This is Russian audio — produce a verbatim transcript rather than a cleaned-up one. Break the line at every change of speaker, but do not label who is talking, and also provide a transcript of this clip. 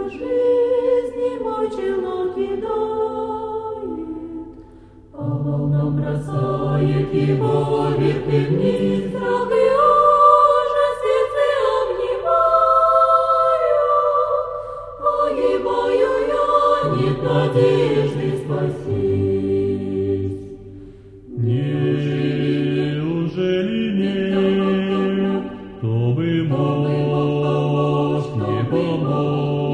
жизни мой челнок кидает, по волнам бросает его вверх и вниз, страх и ужас сердце обнимаю. Погибаю я, нет надежды спастись.
Неужели нет, кто бы мог мне помочь?